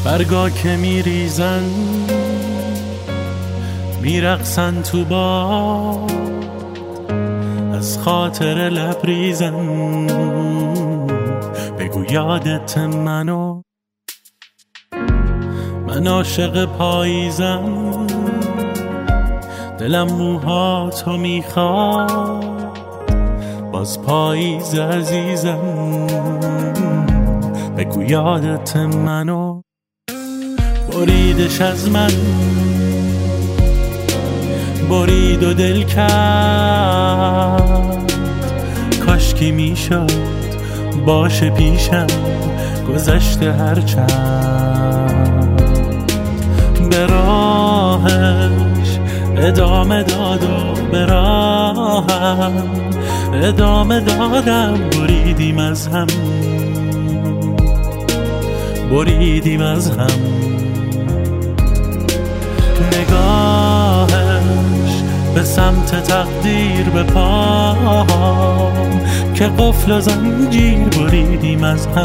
برگا که میریزن میرقصن تو باد، از خاطر لبریزن بگو یادت منو. من عاشق پاییزم، دلم موهاتو میخواد، باز پاییز عزیزم بگو یادت منو. بریدش از من، برید و دل کرد، کاشکی میشد باشه پیشم گذشته هرچند. به راهش ادامه داد و به راهم ادامه دادم. بریدیم از هم، بریدیم از هم. نگاهش به سمت تقدیر به پام که قفل و زنجیر. بریدیم از هم،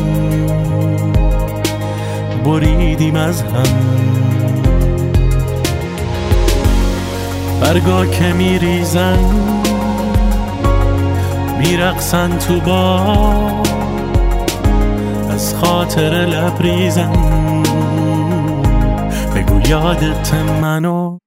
بریدیم از هم. برگا که میریزن میرقصن تو باد، از خاطر لبریزن بگو یادت منو.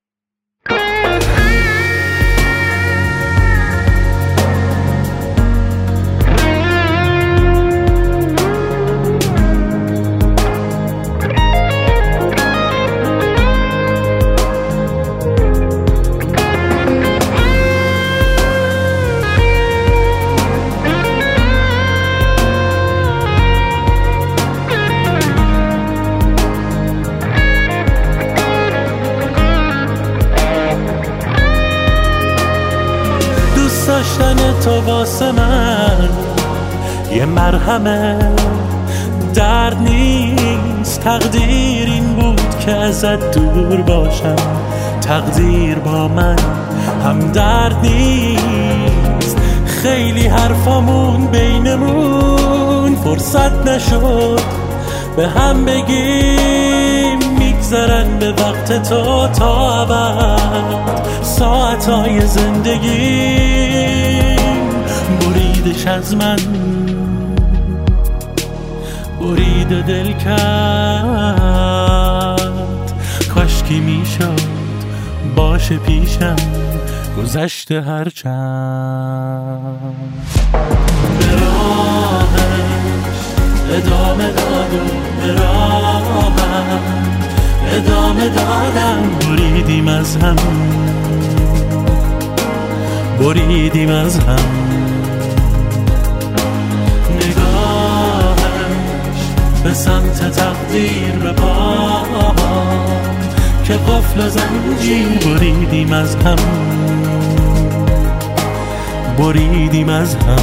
داشتن تو واسه من یه مرهمه، درد نیست. تقدیر این بود که ازت دور باشم، تقدیر با من هم درد نیست. خیلی حرفامون بینمون فرصت نشد به هم بگیم، میگذرن به وقت تو تا ابد ساعتهای زندگی. بریدش از من، برید و دل کرد، کاشکی میشد باشه پیشم گذشته هرچند. به راهش ادامه داد و به راهم ادامه دادم. بریدیم از هم، بریدیم از هم. نگاهش به سمت تقدیر به پام که قفل و زنجیر. بریدیم از هم، بریدیم از هم.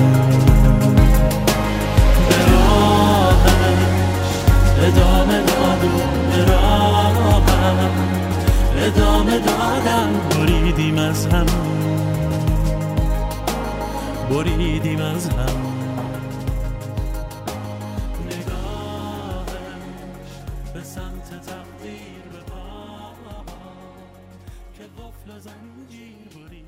به راهش ادامه داد و به راهم ادامه دادم. بریدیم از هم، بریدیم از هم. نگاهش به سمت تقدیر به پام که قفل و زنجیر.